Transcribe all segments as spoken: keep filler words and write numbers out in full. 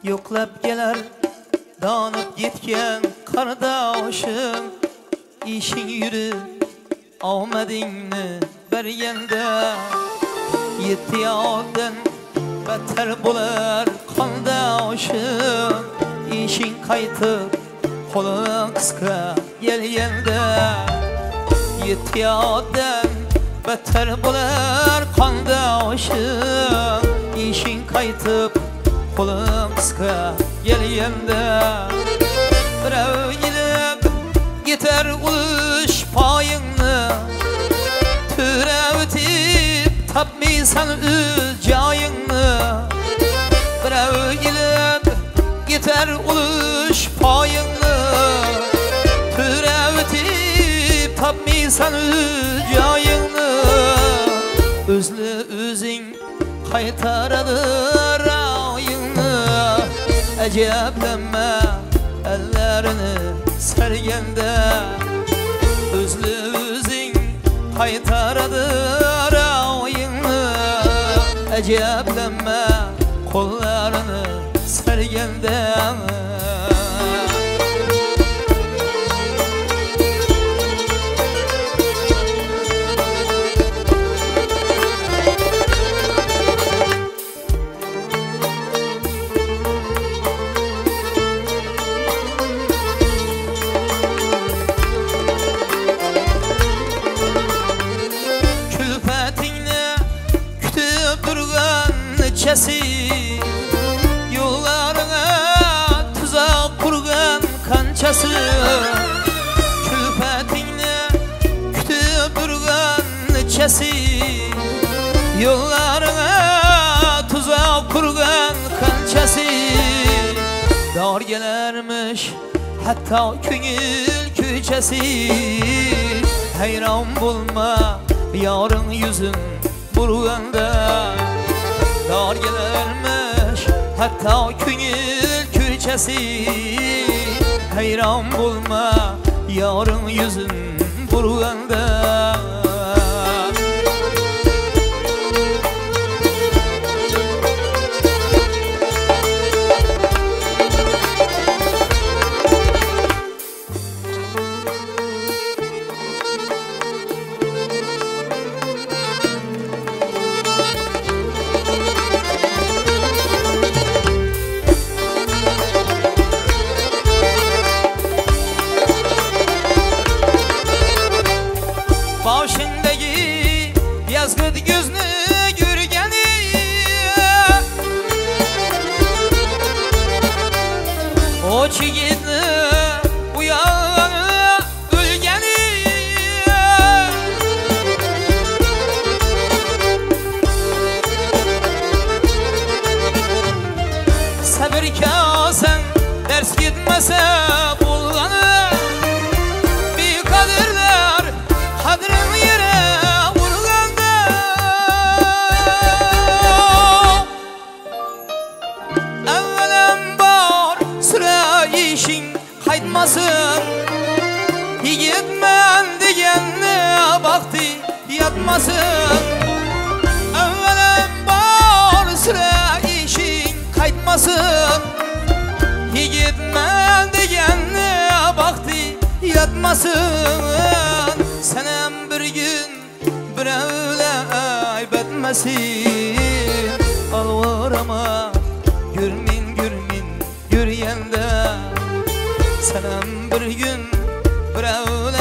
yo'qlab kelar donib yetgan qardoshim, ishing yurib omadingni berganda yetti yoqdan battar bo'lar qondoshim, ishing qaytib qo'ling qisqa kelganda yetti yoqdan battar bo'lar qondoshim, ishing qaytib qo'ling qisqa kelganda birov yilib yetar ulush poyingni tura o'tib topmaysan o'z joyingni, birov yilib yetar ulush poyingni tura o'tib topmaysan o'z joyingni, o'zli o'zing qaytaradi ra'yingni, ajablanma ellerini serganda, o'zli o'zing qaytaradi ra'yingni, ajablanma qo'llarini serganda. Yollarına tuzak kurgan kançası, külfetinle kütüp durgan neçesi, yollarına tuzak kurgan kançası, dar gelermiş hatta köngül küçesi, hayran bulma yarın yüzün burganda, dar gelermiş hatta köngül küçesi, hayran bulma yarın yüzün burganda. Başındaki yazgıt gözünü görgeni, o çiğitli uyanı ölgeni, sabır kasen ders gitmese bulganı, bir kadirler kadrin yere vurganda, evvelen bar sıra işin kaytmasın, yigitmen degenine baktı yatmasın, evvelen bar sıra işin kaytmasın, yigitmen degenine baktı yatmasın, senem bir gün birevle aybetmesin, alvarama gürmin gürmin yürüyende, senem bir gün birevle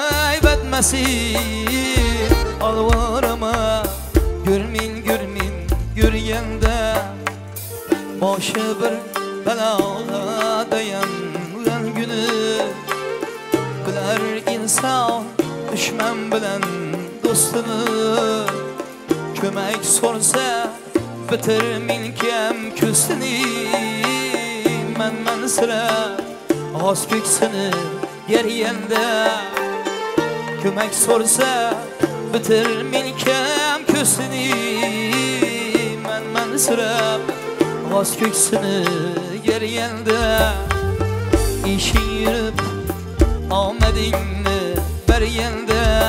aybetmesin, alvarama gürmin gürmin yürüyende, başı bir belala dayangan günü biler insan düşman bilen dostunu, kömek sorsa bitir milkem küsini, men men sıra az köksünü yeriyende, kömek sorsa bitir milkem küsini, men men sıra az köksünü yeriyende, işin yürüp omadingni berganda,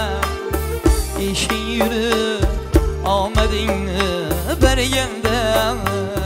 ishing yurib omadingni berganda.